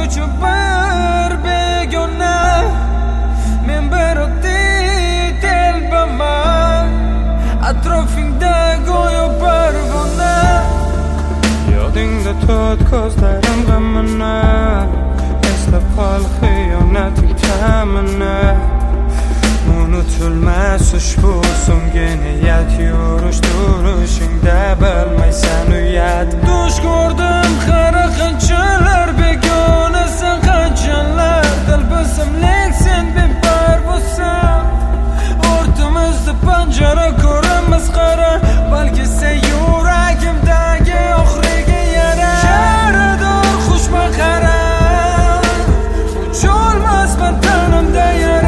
uchun bir begona, men bir oddiy telbaman, atrofingda go'yo parvona. Yodingda tut ko'zlarim g'amini, eslab qol xiyonating ta'mini. Unutilmas ushbu so'nggi niyat, yurish turishingda bilmaysan uyat. Tush ko'rdim har qanchalar begonasan, qanchalar talbasamlik sen beparvosan. O'rtamizda panjara ko'ramiz qara, balki sen yuragimdagi oxirgi yara. Yarador xushma qara, ucholmasman tanamda yara.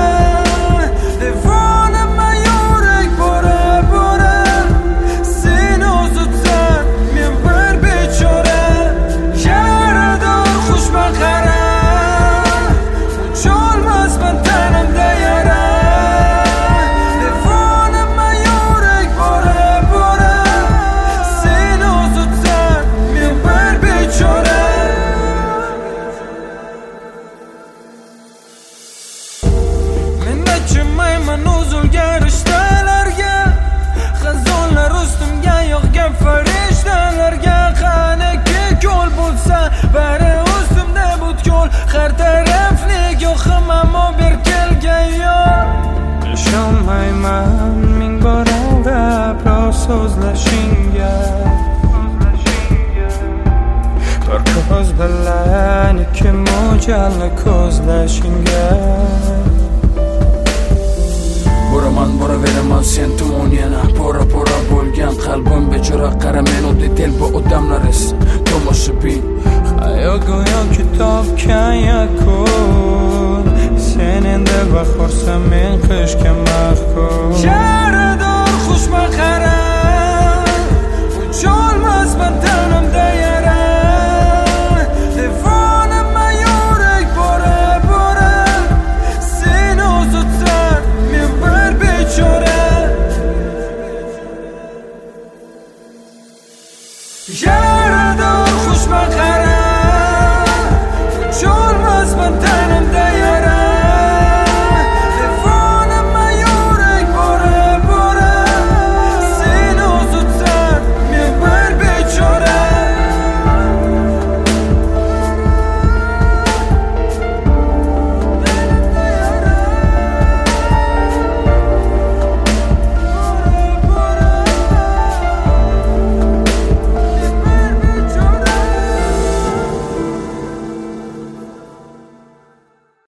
Chimayman uzilgan rishtalarga, xazonlar ustimga yog'gan farishtalarga. Qaniki ko'l bo'lsa bari ustimda butkul, har taraf nigohim ammo berkilgan yor. Ishonmayman ming bor aldab rost so'zlashingga, bir ko'z bilan ikki mo'ljalni ko'zlashingga. Boraveraman sen tomon yana, pora bo'lgan qalbim bechora. Qara men oddiy telba odamlar tomoshabin. Hayot go'yo kitobga yakun, sen endi bahorsan, men qishga mahkum. Yarador xushma qara, ucholmasman tanamda yara. Devorama yurak bora, sen o'zutsan, men bir bechora.